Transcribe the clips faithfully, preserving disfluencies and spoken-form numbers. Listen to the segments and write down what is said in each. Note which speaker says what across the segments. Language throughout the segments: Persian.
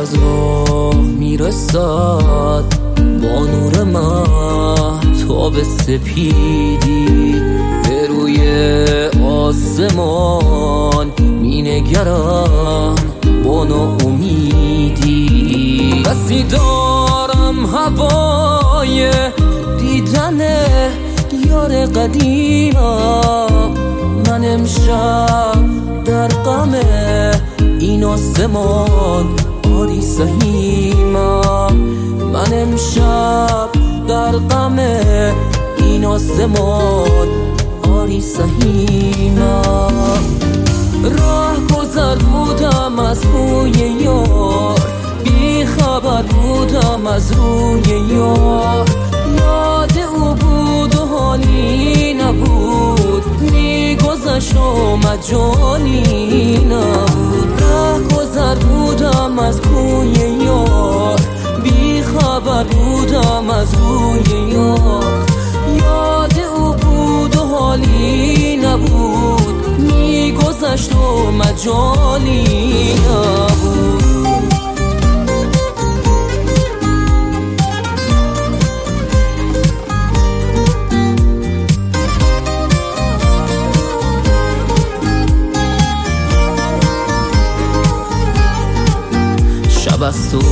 Speaker 1: از راه میرسد با نور مهتاب سپیدی به روی آسمان مینگرم با ناامیدی. بسی دارم هوای دیدن یار قدیمم، من امشب در غم این آسمان آری سهیمم، من امشب در غم این آسمان آری سهیمم. راه گذر بودم از روی یار، بی خبر بودم از روی یار، یاد او بود و حالی نبود، میگذشت و مجالی نبود. راه گذر بودم از روی یار، بی خبر بودم از روی یار، یاد او بود و حالی نبود، میگذشت و مجالی نبود. شب از تو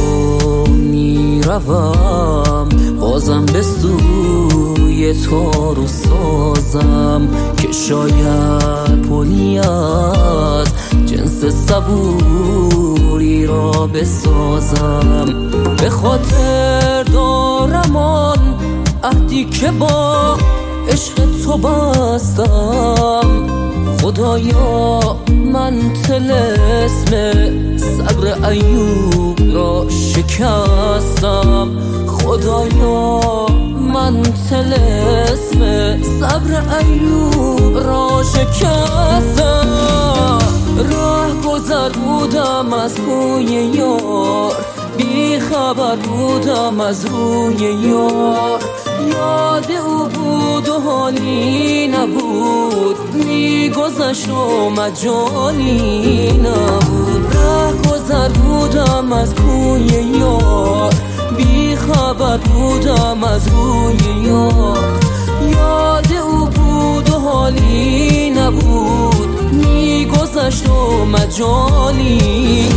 Speaker 1: میروم بازم به سوی تار و سازم، که شاید پلی از جنس صبوری را بسازم. به خاطر دارم آن عهدی که با عشق تو بستم، خدایا من طلسم صبر ایوب را شکستم، خدایا من طلسم صبر ایوب را شکستم. راه گذر بودم از روی یار، بی خبر بودم از روی یار، یاد او بود و حالی نبود، میگذشت و مجالی نبود. راه گذر بودم از کوی یار، بی خبر بودم از روی یار، یاد او بود و حالی نبود، میگذشت و مجالی